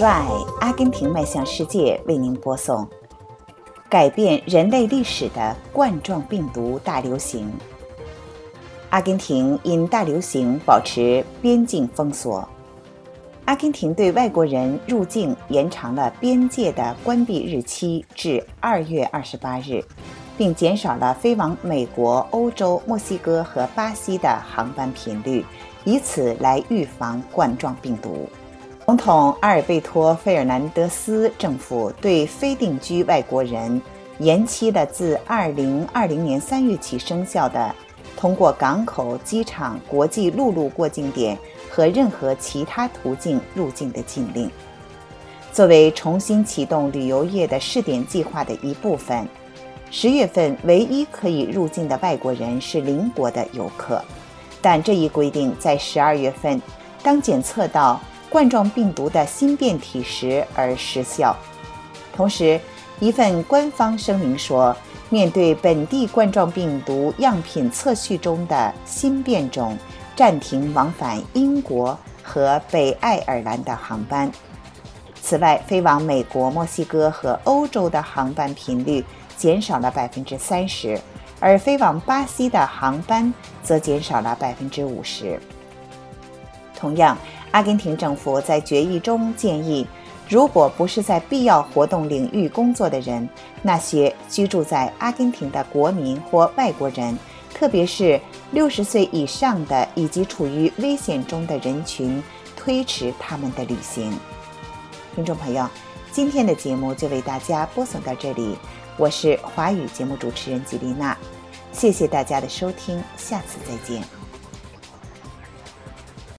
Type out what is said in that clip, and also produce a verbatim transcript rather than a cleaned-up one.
Fly 阿根廷迈向世界为您播送改变人类历史的冠状病毒大流行。阿根廷因大流行保持边境封锁。阿根廷对外国人入境延长了边界的关闭日期至二月二十八日，并减少了飞往美国、欧洲、墨西哥和巴西的航班频率，以此来预防冠状病毒。总统阿尔贝托·费尔南德斯政府对非定居外国人延期了自二零二零年三月起生效的通过港口、机场、国际陆路过境点和任何其他途径入境的禁令。作为重新启动旅游业的试点计划的一部分，十月份唯一可以入境的外国人是邻国的游客，但这一规定在十二月份当检测到冠状病毒的新变体时而失效。同时，一份官方声明说，面对本地冠状病毒样品测序中的新变种，暂停往返英国和北爱尔兰的航班。此外，飞往美国、墨西哥和欧洲的航班频率减少了百分之三十，而飞往巴西的航班则减少了百分之五十。同样，阿根廷政府在决议中建议，如果不是在必要活动领域工作的人，那些居住在阿根廷的国民或外国人，特别是六十岁以上的以及处于危险中的人群，推迟他们的旅行。听众朋友，今天的节目就为大家播送到这里，我是华语节目主持人吉丽娜，谢谢大家的收听，下次再见。